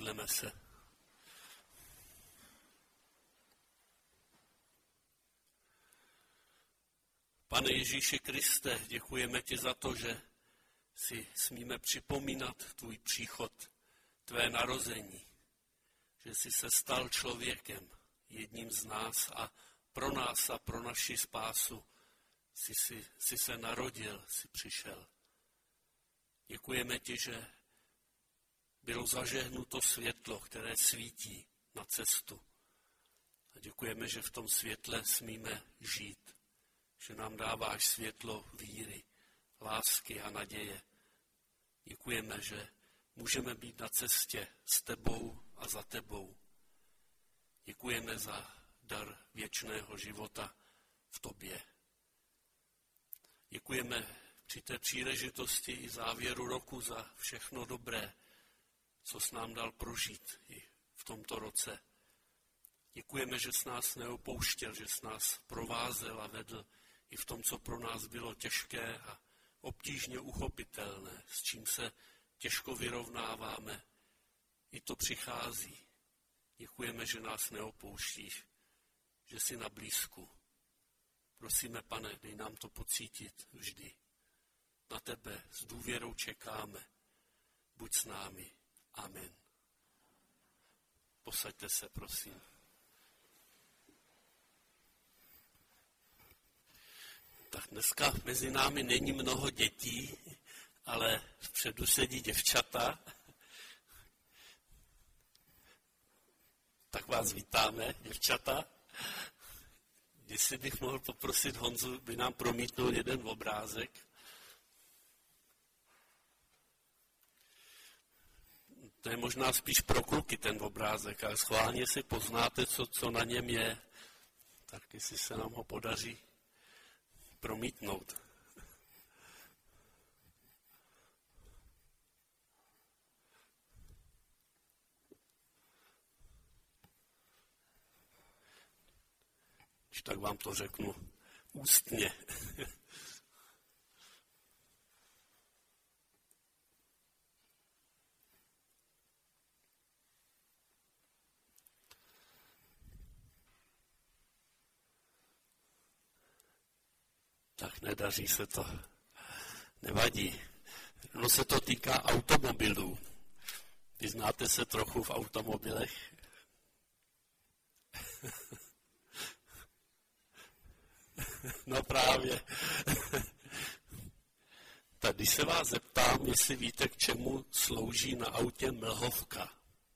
Pomodleme se. Pane Ježíši Kriste, děkujeme ti za to, že si smíme připomínat tvůj příchod, tvé narození, že jsi se stal člověkem, jedním z nás a pro nás a pro naši spásu jsi se narodil, jsi přišel. Děkujeme ti, že bylo zažehnuto světlo, které svítí na cestu. A děkujeme, že v tom světle smíme žít, že nám dáváš světlo víry, lásky a naděje. Děkujeme, že můžeme být na cestě s tebou a za tebou. Děkujeme za dar věčného života v tobě. Děkujeme při té příležitosti i závěru roku za všechno dobré, co jsi nám dal prožít i v tomto roce. Děkujeme, že jsi nás neopouštěl, že jsi nás provázel a vedl i v tom, co pro nás bylo těžké a obtížně uchopitelné, s čím se těžko vyrovnáváme. I to přichází. Děkujeme, že nás neopouštíš, že jsi na blízku. Prosíme, Pane, dej nám to pocítit vždy. Na tebe s důvěrou čekáme. Buď s námi. Amen. Posaďte se, prosím. Tak dneska mezi námi není mnoho dětí, ale vpředu sedí děvčata. Tak vás vítáme, děvčata. Jestli bych mohl poprosit Honzu, by nám promítnul jeden obrázek. To je možná spíš pro kluky ten obrázek, ale schválně si poznáte, co na něm je. Tak jestli se nám ho podaří promítnout. Když tak vám to řeknu ústně. Tak nedaří se to. Nevadí. No se to týká automobilů. Vyznáte se trochu v automobilech? No právě. Tak když se vás zeptám, jestli víte, k čemu slouží na autě mlhovka.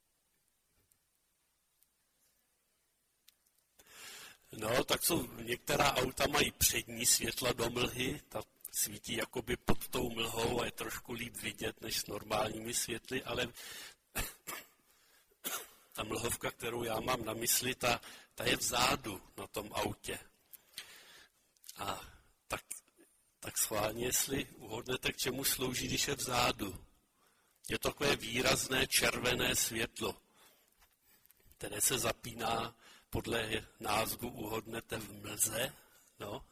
No, tak některá auta mají přední světla do mlhy, ta svítí jakoby pod tou mlhou a je trošku líp vidět než s normálními světly, ale ta mlhovka, kterou já mám na mysli, ta je vzadu na tom autě. A tak schválně, jestli uhodnete, k čemu slouží, když je vzadu. Je to takové výrazné červené světlo, které se zapíná, podle názvu uhodnete, v mlze. No.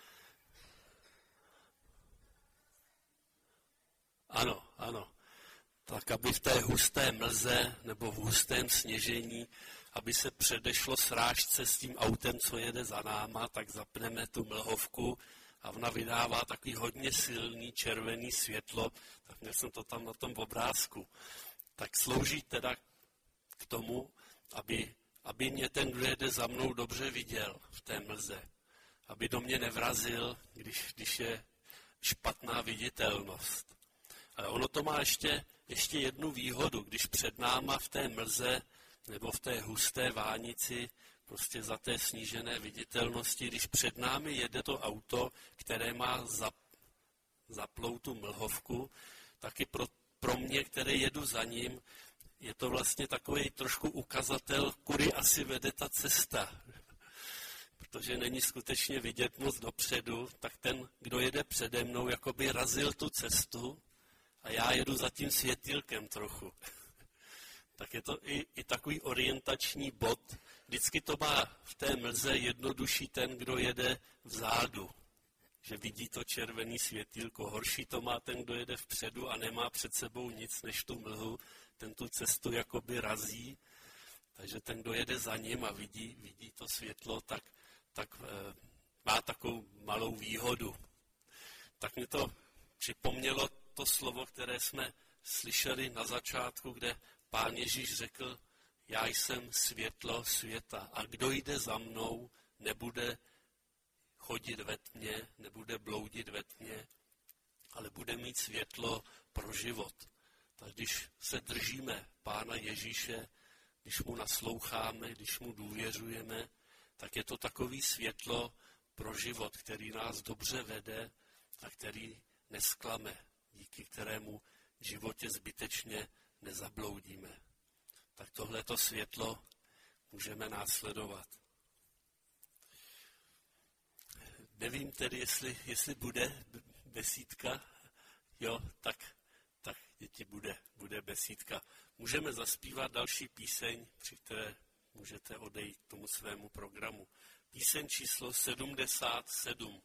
Ano. Tak, aby v té husté mlze nebo v hustém sněžení, aby se předešlo srážce s tím autem, co jede za náma, tak zapneme tu mlhovku a ona vydává takový hodně silný červený světlo, tak měl jsem to tam na tom obrázku. Tak slouží teda k tomu, aby mě ten, kdo jede za mnou, dobře viděl v té mlze. Aby do mě nevrazil, když je špatná viditelnost. Ale ono to má ještě jednu výhodu, když před náma v té mlze nebo v té husté vánici, prostě za té snížené viditelnosti, když před námi jede to auto, které má zaplou tu mlhovku, taky pro mě, který jedu za ním, je to vlastně takový trošku ukazatel, kudy asi vede ta cesta. Protože není skutečně vidět moc dopředu, tak ten, kdo jede přede mnou, jakoby razil tu cestu a já jedu za tím světýlkem trochu. Tak je to i takový orientační bod. Vždycky to má v té mlze jednodušší ten, kdo jede vzadu. že vidí to červený světýlko. Horší to má ten, kdo jede vpředu a nemá před sebou nic než tu mlhu, ten tu cestu jakoby razí, takže ten, kdo jede za ním a vidí to světlo, tak má takovou malou výhodu. Tak mi to připomnělo to slovo, které jsme slyšeli na začátku, kde Pán Ježíš řekl, já jsem světlo světa a kdo jde za mnou, nebude chodit ve tmě, nebude bloudit ve tmě, ale bude mít světlo pro život. Tak když se držíme Pána Ježíše, když mu nasloucháme, když mu důvěřujeme, tak je to takový světlo pro život, který nás dobře vede a který nesklame, díky kterému v životě zbytečně nezabloudíme. Tak tohleto světlo můžeme následovat. Nevím tedy, jestli bude besídka, jo, tak děti bude besídka. Můžeme zaspívat další píseň, při které můžete odejít k tomu svému programu. Píseň číslo 77.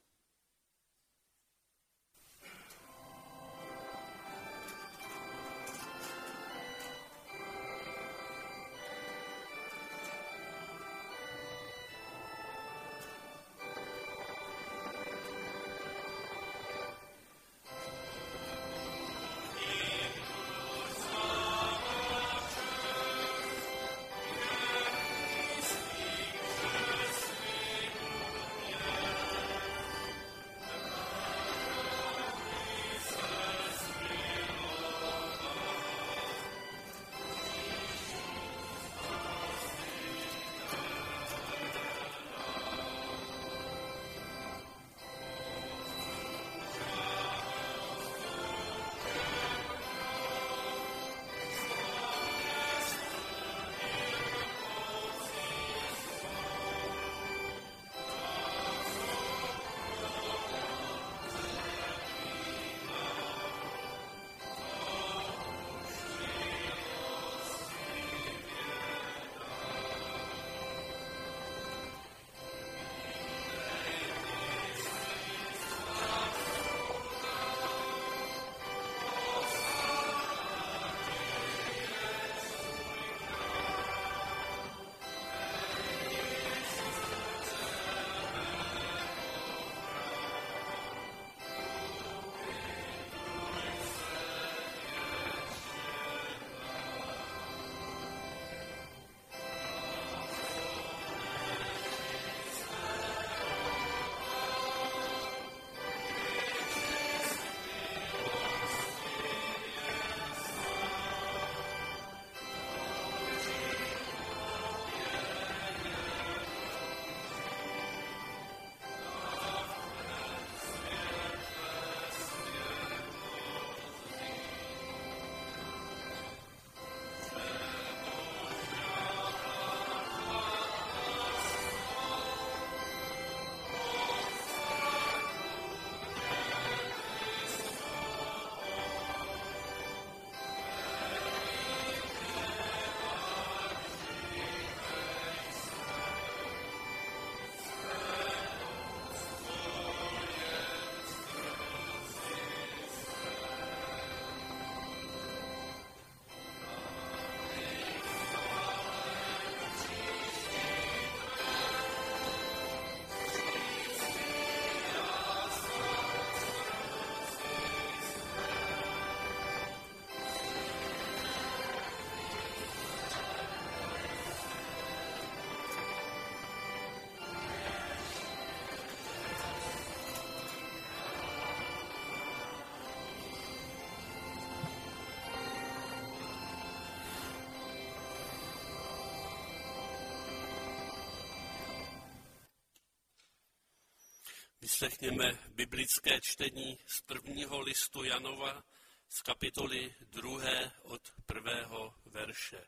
Vyslechněme biblické čtení z prvního listu Janova z kapitoly 2. od 1. verše.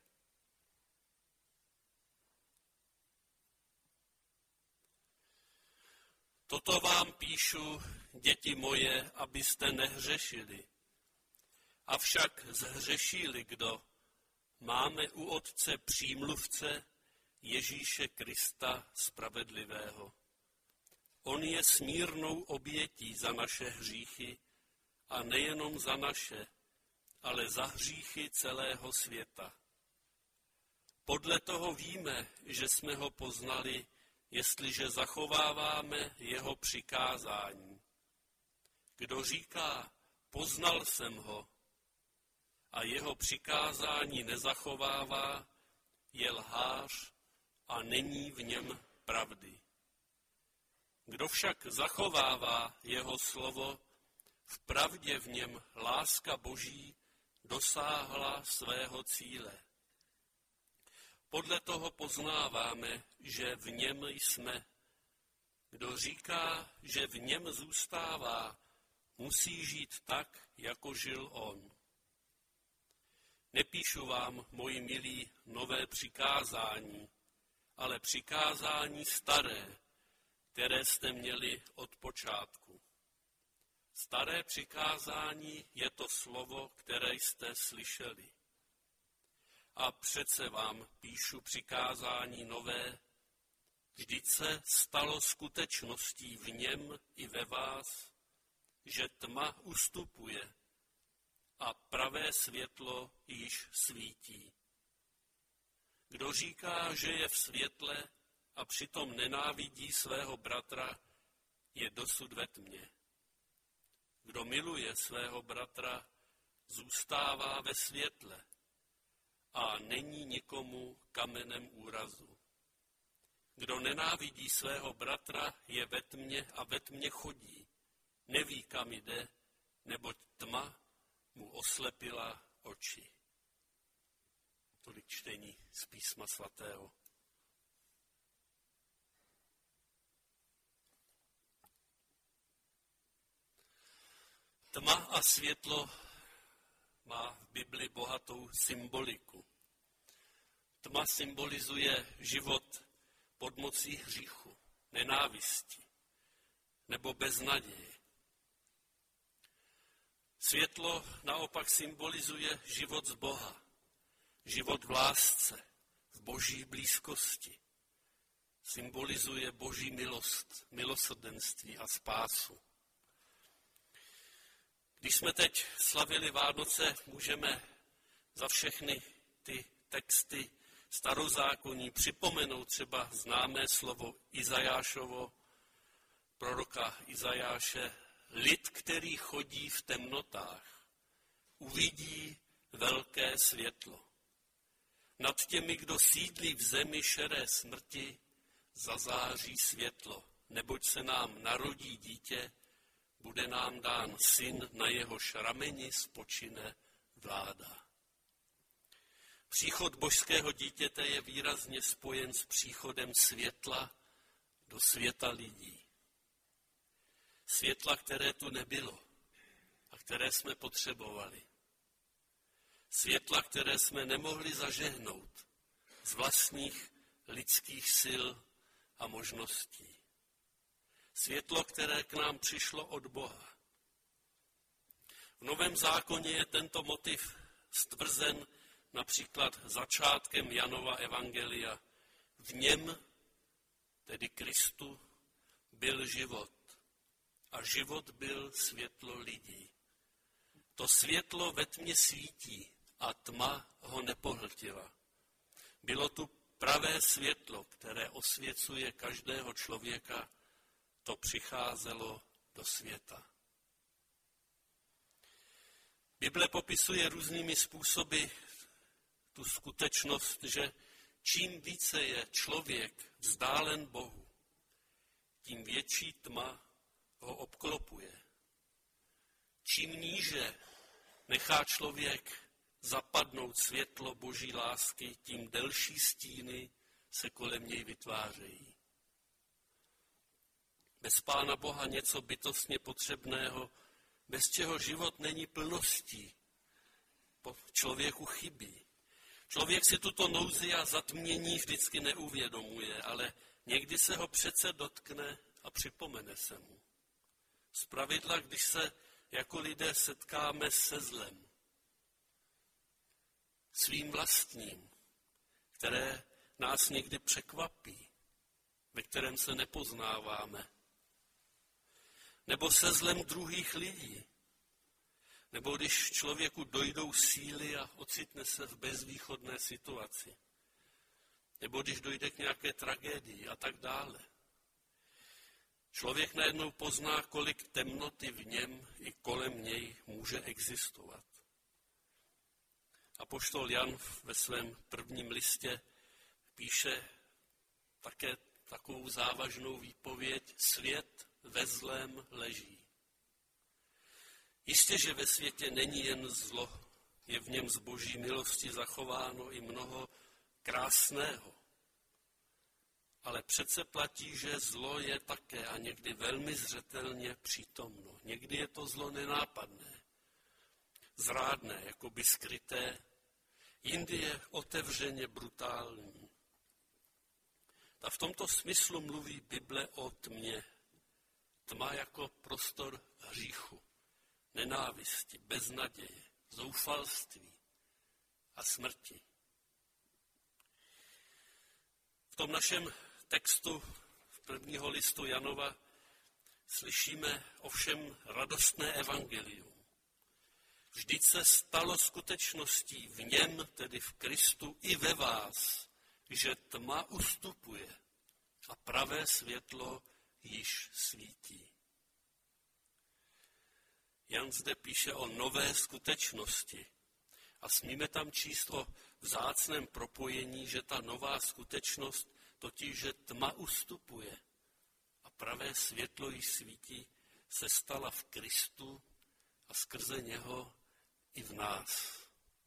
Toto vám píšu, děti moje, abyste nehřešili. Avšak zhřešili kdo? Máme u Otce přímluvce Ježíše Krista spravedlivého. On je smírnou obětí za naše hříchy a nejenom za naše, ale za hříchy celého světa. Podle toho víme, že jsme ho poznali, jestliže zachováváme jeho přikázání. Kdo říká, poznal jsem ho, a jeho přikázání nezachovává, je lhář a není v něm pravdy. Kdo však zachovává jeho slovo, v pravdě v něm láska Boží dosáhla svého cíle. Podle toho poznáváme, že v něm jsme. Kdo říká, že v něm zůstává, musí žít tak, jako žil on. Nepíšu vám, moji milí, nové přikázání, ale přikázání staré, které jste měli od počátku. Staré přikázání je to slovo, které jste slyšeli. A přece vám píšu přikázání nové, vždyť se stalo skutečností v něm i ve vás, že tma ustupuje a pravé světlo již svítí. Kdo říká, že je v světle a přitom nenávidí svého bratra, je dosud ve tmě. Kdo miluje svého bratra, zůstává ve světle a není nikomu kamenem úrazu. Kdo nenávidí svého bratra, je ve tmě a ve tmě chodí. Neví, kam jde, neboť tma mu oslepila oči. Tolik čtení z Písma svatého. Tma a světlo má v Bibli bohatou symboliku. Tma symbolizuje život pod mocí hříchu, nenávisti nebo beznaděje. Světlo naopak symbolizuje život z Boha, život v lásce, v Boží blízkosti. Symbolizuje Boží milost, milosrdenství a spásu. Když jsme teď slavili Vánoce, můžeme za všechny ty texty starozákonní připomenout třeba známé slovo Izajášovo, proroka Izajáše: lid, který chodí v temnotách, uvidí velké světlo. Nad těmi, kdo sídlí v zemi šeré smrti, zazáří světlo, neboť se nám narodí dítě, bude nám dán syn, na jehož rameni spočine vláda. Příchod božského dítěte je výrazně spojen s příchodem světla do světa lidí. Světla, které tu nebylo a které jsme potřebovali. Světla, které jsme nemohli zažehnout z vlastních lidských sil a možností. Světlo, které k nám přišlo od Boha. V Novém zákoně je tento motiv stvrzen například začátkem Janova evangelia. V něm, tedy Kristu, byl život a život byl světlo lidí. To světlo ve tmě svítí a tma ho nepohltila. Bylo tu pravé světlo, které osvěcuje každého člověka, to přicházelo do světa. Bible popisuje různými způsoby tu skutečnost, že čím více je člověk vzdálen Bohu, tím větší tma ho obklopuje. Čím níže nechá člověk zapadnout světlo Boží lásky, tím delší stíny se kolem něj vytvářejí. Bez Pána Boha něco bytostně potřebného, bez čeho život není plností, člověku chybí. Člověk si tuto nouzi a zatmění vždycky neuvědomuje, ale někdy se ho přece dotkne a připomene se mu. Zpravidla, když se jako lidé setkáme se zlem, svým vlastním, které nás někdy překvapí, ve kterém se nepoznáváme, nebo se zlem druhých lidí, nebo když člověku dojdou síly a ocitne se v bezvýchodné situaci, nebo když dojde k nějaké tragédii a tak dále. Člověk najednou pozná, kolik temnoty v něm i kolem něj může existovat. Apoštol Jan ve svém prvním listě píše také takovou závažnou výpověď: svět ve zlém leží. Jistě, že ve světě není jen zlo, je v něm z boží milosti zachováno i mnoho krásného. Ale přece platí, že zlo je také a někdy velmi zřetelně přítomno. Někdy je to zlo nenápadné, zrádné, jakoby skryté, jindy je otevřeně brutální. A v tomto smyslu mluví Bible o tmě. Tma jako prostor hříchu, nenávisti, beznaděje, zoufalství a smrti. V tom našem textu v prvního listu Janova slyšíme ovšem radostné evangelium. Vždyť se stalo skutečností v něm, tedy v Kristu, i ve vás, že tma ustupuje a pravé světlo již svítí. Jan zde píše o nové skutečnosti a smíme tam číst o vzácném propojení, že ta nová skutečnost, totiž že tma ustupuje a pravé světlo již svítí, se stala v Kristu a skrze něho i v nás.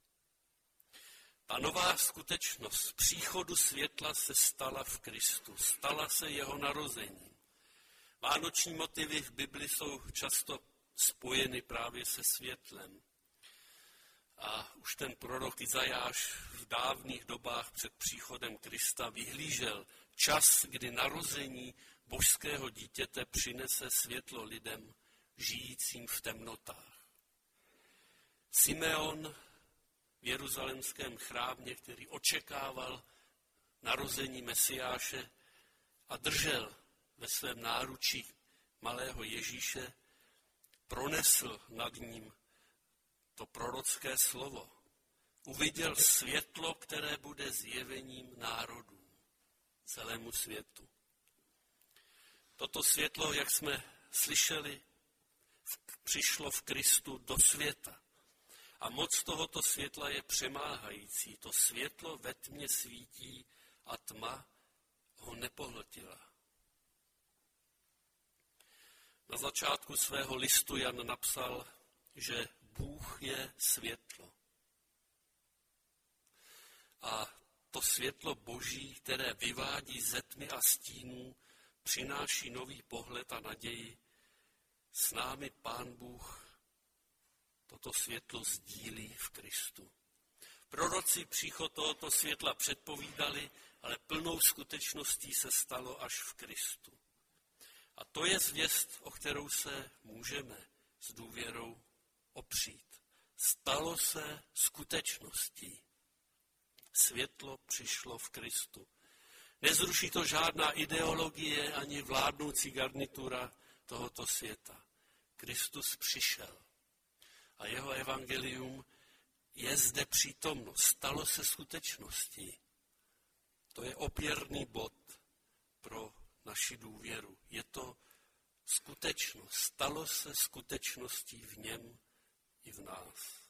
Ta nová skutečnost příchodu světla se stala v Kristu, stala se jeho narozením. Vánoční motivy v Bibli jsou často spojeny právě se světlem. A už ten prorok Izajáš v dávných dobách před příchodem Krista vyhlížel čas, kdy narození božského dítěte přinese světlo lidem žijícím v temnotách. Simeon v jeruzalémském chrámě, který očekával narození Mesiáše a držel ve svém náručí malého Ježíše, pronesl nad ním to prorocké slovo. Uviděl světlo, které bude zjevením národů celému světu. Toto světlo, jak jsme slyšeli, přišlo v Kristu do světa. A moc tohoto světla je přemáhající. To světlo ve tmě svítí a tma ho nepohltila. Na začátku svého listu Jan napsal, že Bůh je světlo. A to světlo Boží, které vyvádí ze tmy a stínů, přináší nový pohled a naději. S námi Pán Bůh toto světlo sdílí v Kristu. Proroci příchod tohoto světla předpovídali, ale plnou skutečností se stalo až v Kristu. A to je zvěst, o kterou se můžeme s důvěrou opřít. Stalo se skutečností. Světlo přišlo v Kristu. Nezruší to žádná ideologie ani vládnoucí garnitura tohoto světa. Kristus přišel a jeho evangelium je zde přítomno. Stalo se skutečností. To je opěrný bod pro naši důvěru. Je to skutečnost. Stalo se skutečností v něm i v nás.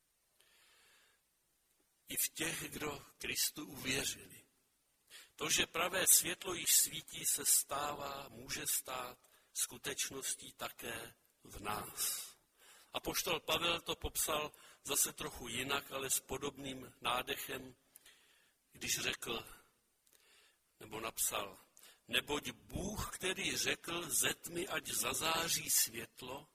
I v těch, kdo Kristu uvěřili. To, že pravé světlo již svítí, se stává, může stát skutečností také v nás. Apoštol Pavel to popsal zase trochu jinak, ale s podobným nádechem, když řekl, nebo napsal, neboť Bůh, který řekl, ze tmy ať zazáří světlo,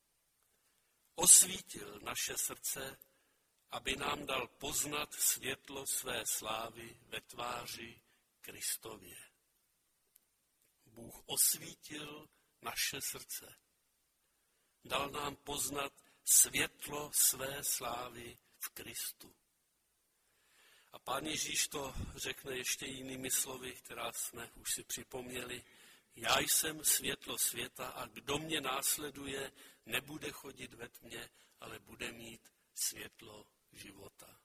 osvítil naše srdce, aby nám dal poznat světlo své slávy ve tváři Kristově. Bůh osvítil naše srdce. Dal nám poznat světlo své slávy v Kristu. A Pán Ježíš to řekne ještě jinými slovy, která jsme už si připomněli. já jsem světlo světa a kdo mě následuje, nebude chodit ve tmě, ale bude mít světlo života.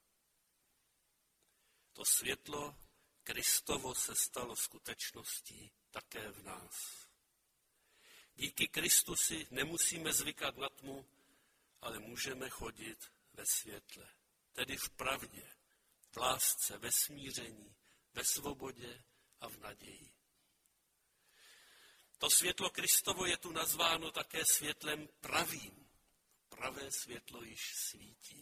To světlo Kristovo se stalo skutečností také v nás. Díky Kristu si nemusíme zvykat na tmu, ale můžeme chodit ve světle, tedy v pravdě, v lásce, ve smíření, ve svobodě a v naději. To světlo Kristovo je tu nazváno také světlem pravým. Pravé světlo již svítí.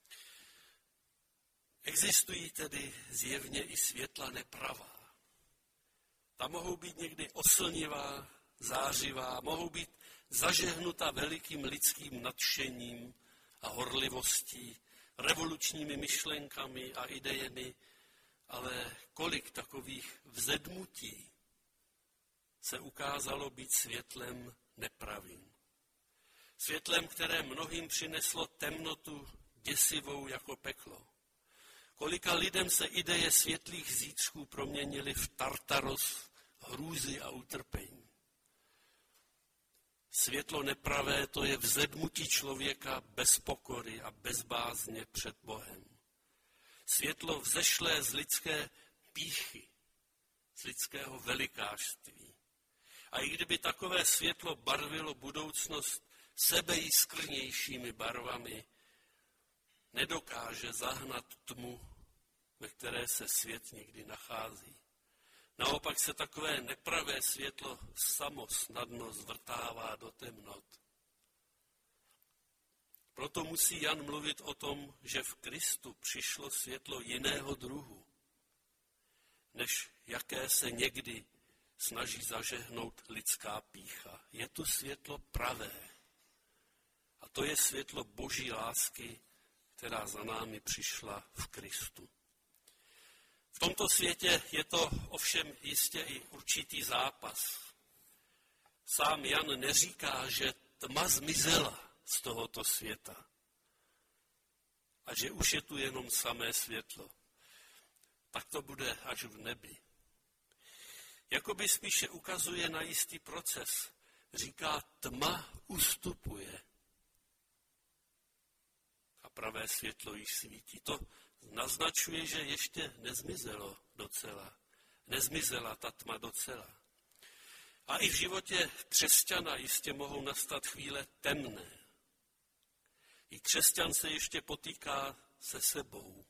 Existují tedy zjevně i světla nepravá. Ta mohou být někdy oslnivá, zářivá, mohou být zažehnuta velikým lidským nadšením a horlivostí, revolučními myšlenkami a idejemi, ale kolik takových vzedmutí se ukázalo být světlem nepravým. Světlem, které mnohým přineslo temnotu děsivou jako peklo. Kolika lidem se ideje světlých zítřků proměnily v tartaros, hrůzy a utrpení. Světlo nepravé, to je vzedmutí člověka bez pokory a bez bázně před Bohem. Světlo vzešlé z lidské pýchy, z lidského velikářství. A i kdyby takové světlo barvilo budoucnost sebejiskrnějšími barvami, nedokáže zahnat tmu, ve které se svět někdy nachází. Naopak se takové nepravé světlo samo snadno zvrtává do temnot. Proto musí Jan mluvit o tom, že v Kristu přišlo světlo jiného druhu, než jaké se někdy snaží zažehnout lidská pýcha. Je tu světlo pravé. A to je světlo Boží lásky, která za námi přišla v Kristu. V tomto světě je to ovšem jistě i určitý zápas. Sám Jan neříká, že tma zmizela z tohoto světa a že už je tu jenom samé světlo. Tak to bude až v nebi. Jakoby spíše ukazuje na jistý proces. Říká, tma ustupuje a pravé světlo již svítí. To naznačuje, že ještě nezmizelo docela. Nezmizela ta tma docela. A i v životě křesťana jistě mohou nastat chvíle temné. I křesťan se ještě potýká se sebou.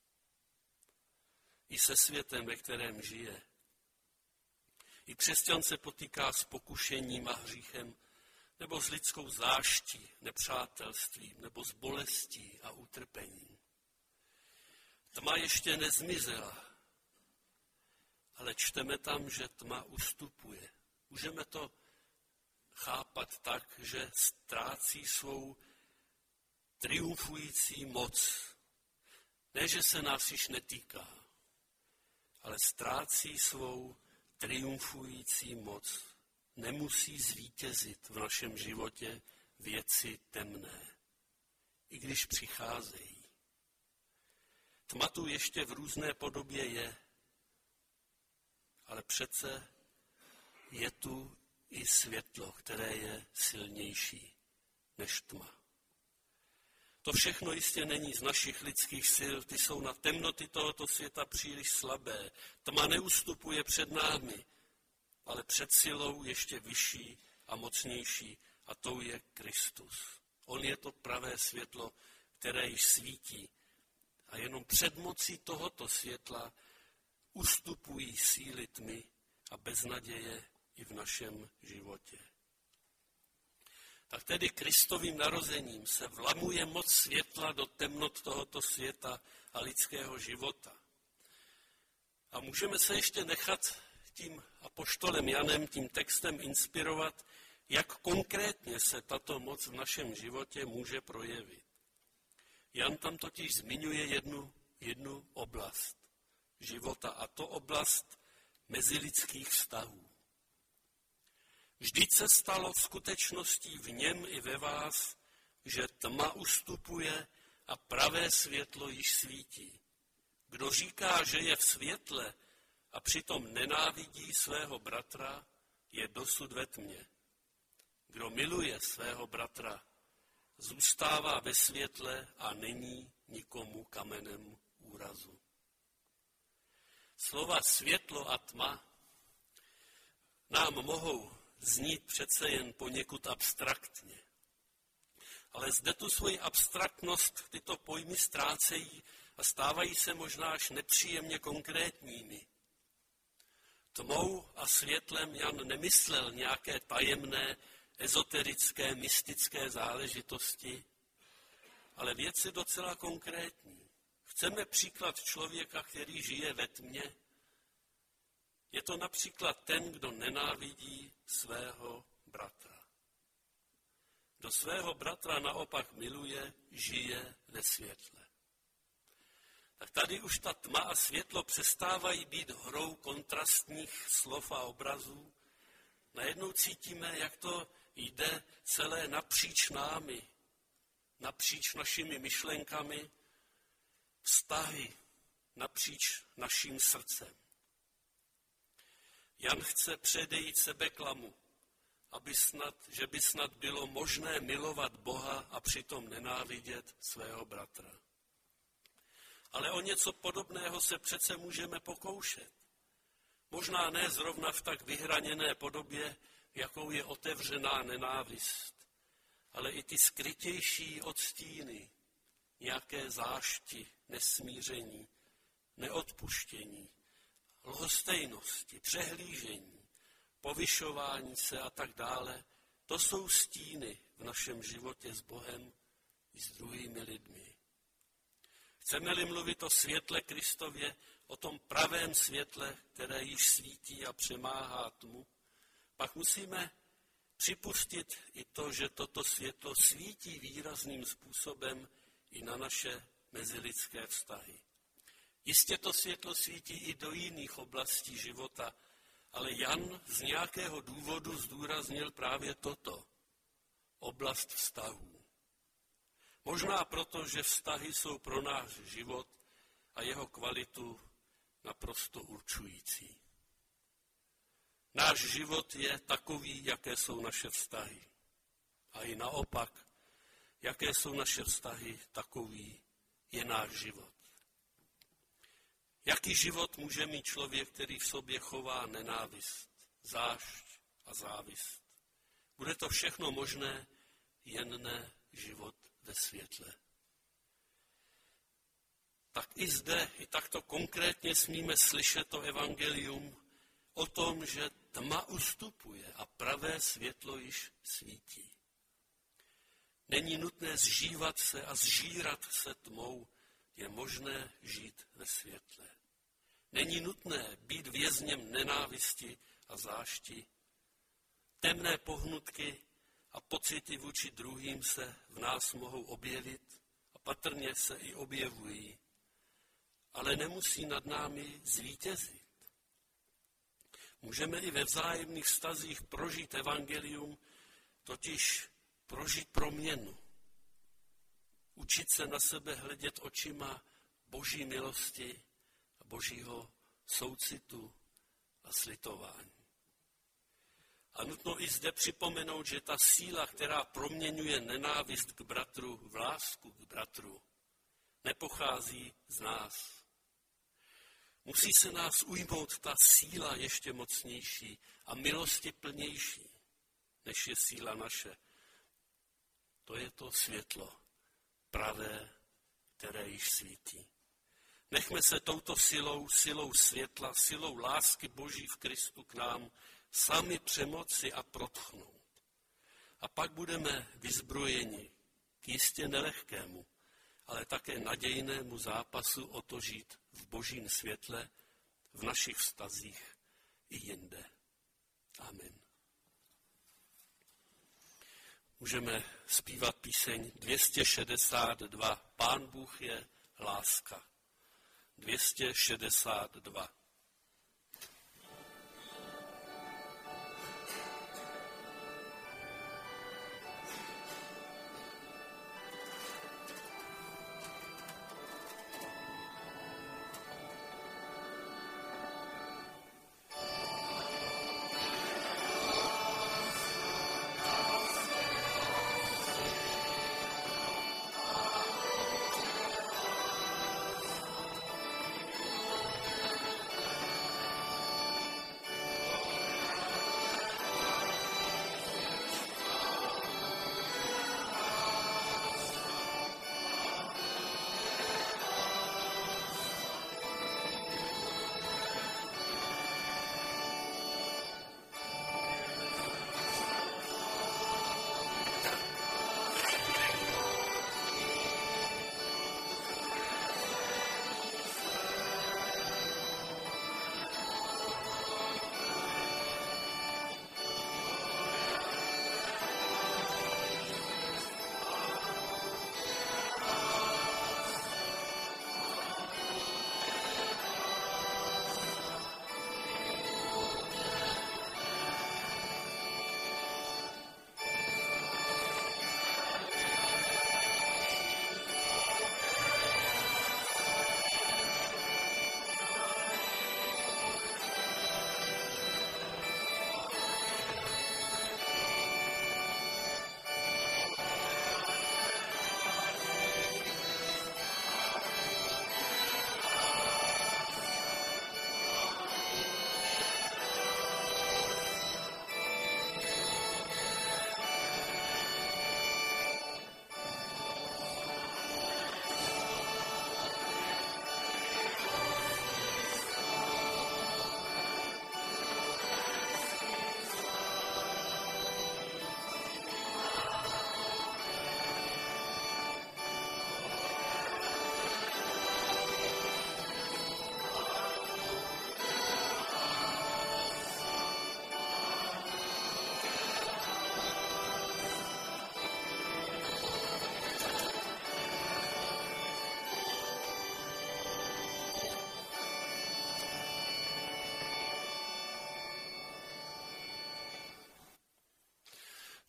I se světem, ve kterém žije. I křesťan se potýká s pokušením a hříchem, nebo s lidskou záští, nepřátelstvím, nebo s bolestí a utrpením. Tma ještě nezmizela, ale čteme tam, že tma ustupuje. Můžeme to chápat tak, že ztrácí svou triumfující moc. Ne, že se nás již netýká, ale ztrácí svou triumfující moc. Nemusí zvítězit v našem životě věci temné, i když přicházejí. Tma tu ještě v různé podobě je, ale přece je tu i světlo, které je silnější než tma. To všechno jistě není z našich lidských sil, ty jsou na temnoty tohoto světa příliš slabé. Tma neustupuje před námi, ale před silou ještě vyšší a mocnější, a tou je Kristus. On je to pravé světlo, které již svítí. A jenom před mocí tohoto světla ustupují síly tmy a beznaděje i v našem životě. Tak tedy Kristovým narozením se vlamuje moc světla do temnot tohoto světa a lidského života. A můžeme se ještě nechat tím apoštolem Janem, tím textem inspirovat, jak konkrétně se tato moc v našem životě může projevit. Jan tam totiž zmiňuje jednu oblast života, a to oblast mezilidských vztahů. Vždyť se stalo skutečností v něm i ve vás, že tma ustupuje a pravé světlo již svítí. Kdo říká, že je v světle a přitom nenávidí svého bratra, je dosud ve tmě. Kdo miluje svého bratra, zůstává ve světle a není nikomu kamenem úrazu. Slova světlo a tma nám mohou znít přece jen poněkud abstraktně. Ale zde tu svoji abstraktnost tyto pojmy ztrácejí a stávají se možná až nepříjemně konkrétními. Tmou a světlem Jan nemyslel nějaké tajemné, ezoterické, mystické záležitosti, ale věci docela konkrétní. Chceme příklad člověka, který žije ve tmě? Je to například ten, kdo nenávidí svého bratra. Kdo svého bratra naopak miluje, žije ve světle. Tak tady už ta tma a světlo přestávají být hrou kontrastních slov a obrazů. Najednou cítíme, jak to jde celé napříč námi, napříč našimi myšlenkami, vztahy napříč naším srdcem. Jan chce předejít sebeklamu, že by snad bylo možné milovat Boha a přitom nenávidět svého bratra. Ale o něco podobného se přece můžeme pokoušet. Možná ne zrovna v tak vyhraněné podobě, jakou je otevřená nenávist, ale i ty skrytější odstíny, nějaké zášti, nesmíření, neodpuštění, lhostejnosti, přehlížení, povyšování se a tak dále, to jsou stíny v našem životě s Bohem i s druhými lidmi. Chceme-li mluvit o světle Kristově, o tom pravém světle, které již svítí a přemáhá tmu, pak musíme připustit i to, že toto světlo svítí výrazným způsobem i na naše mezilidské vztahy. Jistě to světlo svítí i do jiných oblastí života, ale Jan z nějakého důvodu zdůraznil právě toto, oblast vztahů. Možná proto, že vztahy jsou pro náš život a jeho kvalitu naprosto určující. Náš život je takový, jaké jsou naše vztahy. A i naopak, jaké jsou naše vztahy, takový je náš život. Jaký život může mít člověk, který v sobě chová nenávist, zášť a závist? Bude to všechno možné, jen ne život ve světle. Tak i zde, i takto konkrétně smíme slyšet to evangelium o tom, že tma ustupuje a pravé světlo již svítí. Není nutné zžívat se a zžírat se tmou, je možné žít ve světle. Není nutné být vězněm nenávisti a zášti. Temné pohnutky a pocity vůči druhým se v nás mohou objevit a patrně se i objevují, ale nemusí nad námi zvítězit. Můžeme i ve vzájemných vztazích prožít evangelium, totiž prožít proměnu. Učit se na sebe hledět očima Boží milosti a Božího soucitu a slitování. A nutno i zde připomenout, že ta síla, která proměňuje nenávist k bratru v lásku k bratru, nepochází z nás. Musí se nás ujmout ta síla ještě mocnější a milosti plnější, než je síla naše. To je to světlo pravé, které již svítí. Nechme se touto silou světla, silou lásky Boží v Kristu k nám sami přemoci a protchnout. A pak budeme vyzbrojeni k jistě nelehkému, ale také nadějnému zápasu o to žít v Božím světle, v našich vztazích i jinde. Amen. Můžeme zpívat píseň 262. Pán Bůh je láska. 262.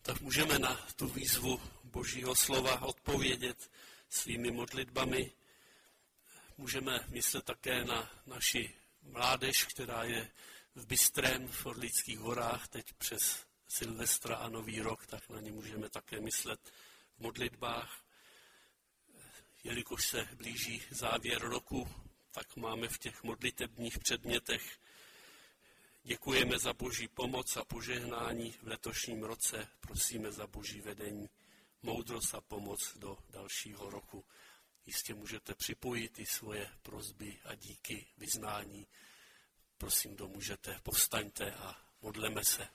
Tak můžeme na tu výzvu Božího slova odpovědět svými modlitbami. Můžeme myslet také na naši mládež, která je v Bystrém v Orlických horách, teď přes Silvestra a Nový rok, tak na ně můžeme také myslet v modlitbách. Jelikož se blíží závěr roku, tak máme v těch modlitebních předmětech. Děkujeme za Boží pomoc a požehnání v letošním roce. Prosíme za Boží vedení, moudrost a pomoc do dalšího roku. Jistě můžete připojit i svoje prosby a díky, vyznání. Prosím, kdo můžete, povstaňte a modleme se.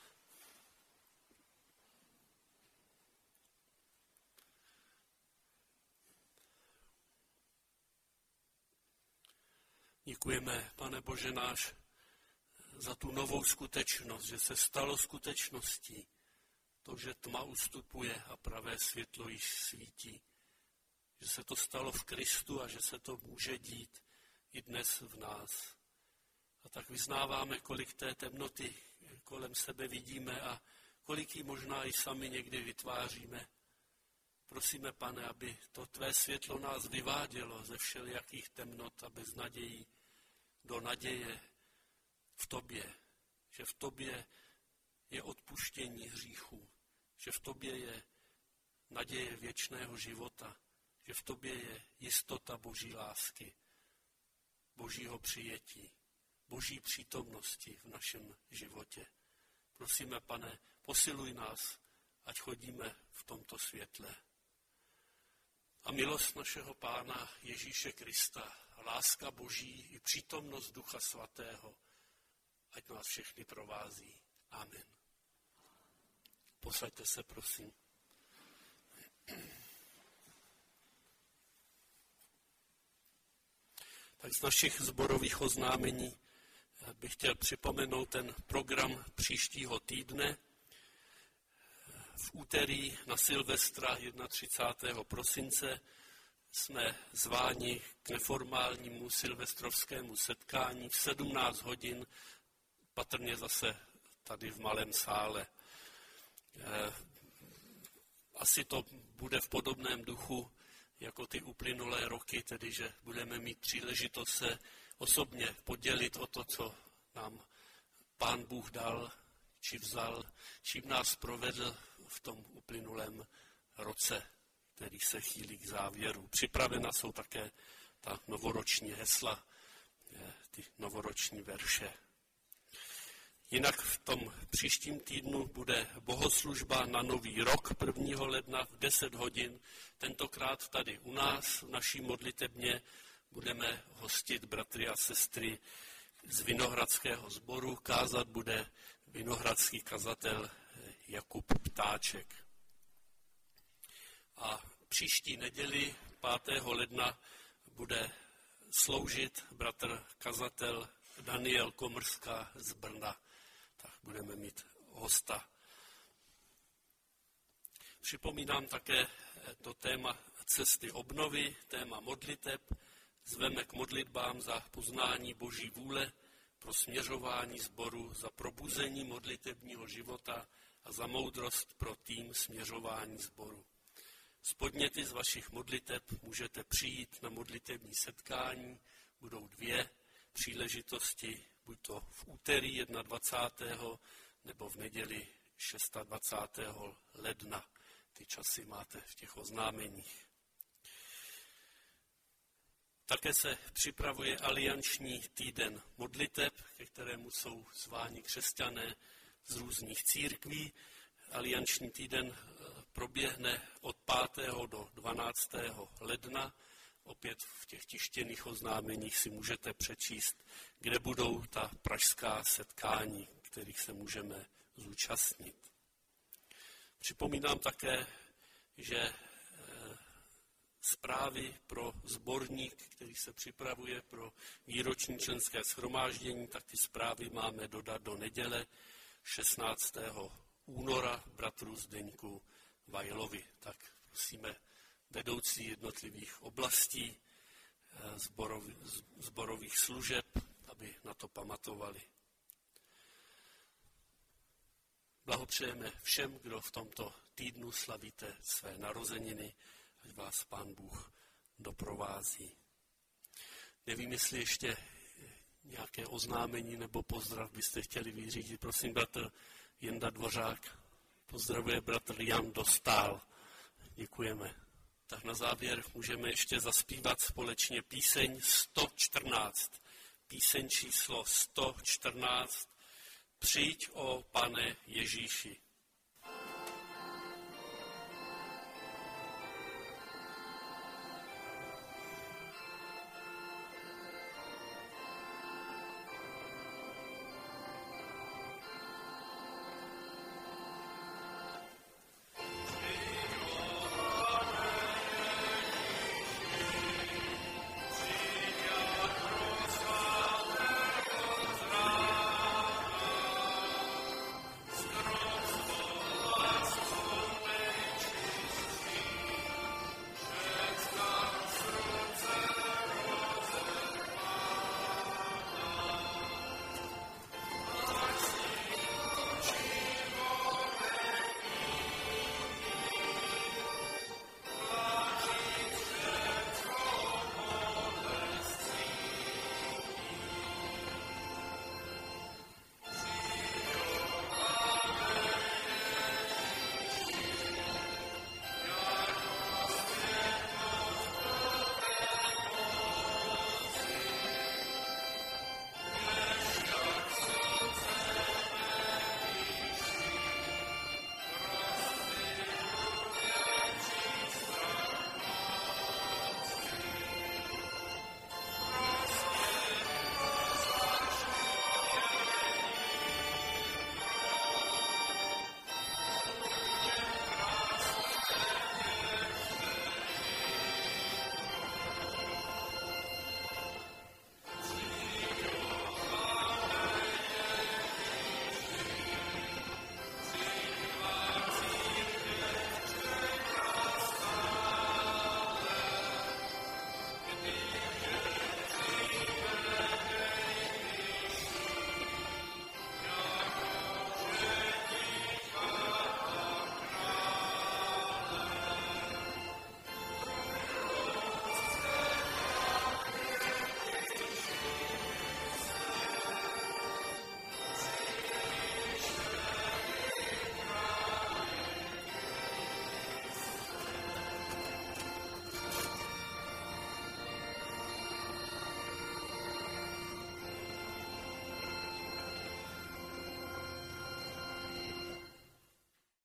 Děkujeme, Pane Bože náš, za tu novou skutečnost, že se stalo skutečností to, že tma ustupuje a pravé světlo již svítí. Že se to stalo v Kristu a že se to může dít i dnes v nás. A tak vyznáváme, kolik té temnoty kolem sebe vidíme a kolik ji možná i sami někdy vytváříme. Prosíme, Pane, aby to tvé světlo nás vyvádělo ze všelijakých temnot a beznadějí do naděje v tobě, že v tobě je odpuštění hříchů, že v tobě je naděje věčného života, že v tobě je jistota Boží lásky, Božího přijetí, Boží přítomnosti v našem životě. Prosíme, Pane, posiluj nás, ať chodíme v tomto světle. A milost našeho Pána Ježíše Krista, láska Boží i přítomnost Ducha Svatého, ať nás všechny provází. Amen. Posaďte se, prosím. Tak z našich sborových oznámení bych chtěl připomenout ten program příštího týdne. V úterý na Silvestra 31. prosince jsme zváni k neformálnímu silvestrovskému setkání v 17 hodin, patrně zase tady v malém sále. Asi to bude v podobném duchu jako ty uplynulé roky, tedy že budeme mít příležitost se osobně podělit o to, co nám Pán Bůh dal, či vzal, čím nás provedl v tom uplynulém roce, který se chýlí k závěru. Připravena jsou také ta novoroční hesla, ty novoroční verše. Jinak v tom příštím týdnu bude bohoslužba na Nový rok 1. ledna v 10 hodin. Tentokrát tady u nás, v naší modlitebně, budeme hostit bratry a sestry z Vinohradského sboru. Kázat bude vinohradský kazatel Jakub Ptáček. A příští neděli 5. ledna bude sloužit bratr kazatel Daniel Komrská z Brna. Tak budeme mít hosta. Připomínám také to téma cesty obnovy, téma modliteb. Zveme k modlitbám za poznání Boží vůle, pro směřování sboru, za probuzení modlitebního života a za moudrost pro tým směřování sboru. Z podněty z vašich modliteb můžete přijít na modlitební setkání. Budou 2 příležitosti, buď to v úterý 21. nebo v neděli 26. ledna. Ty časy máte v těch oznámeních. Také se připravuje alianční týden modliteb, ke kterému jsou zváni křesťané z různých církví. Alianční týden proběhne od 5. do 12. ledna. Opět v těch tištěných oznámeních si můžete přečíst, kde budou ta pražská setkání, kterých se můžeme zúčastnit. Připomínám také, že zprávy pro sborník, který se připravuje pro výroční členské shromáždění, tak ty zprávy máme dodat do neděle 16. února bratru Zdeňku Vajlovi. Tak prosíme vedoucí jednotlivých oblastí sborových služeb, aby na to pamatovali. Blahopřejeme všem, kdo v tomto týdnu slavíte své narozeniny, ať vás Pán Bůh doprovází. Nevím, jestli ještě nějaké oznámení nebo pozdrav byste chtěli vyřídit. Prosím, bratr Jenda Dvořák. Pozdravuje bratr Jan Dostál. Děkujeme. Tak na závěr můžeme ještě zaspívat společně píseň 114. Píseň číslo 114. Přijď, o Pane Ježíši.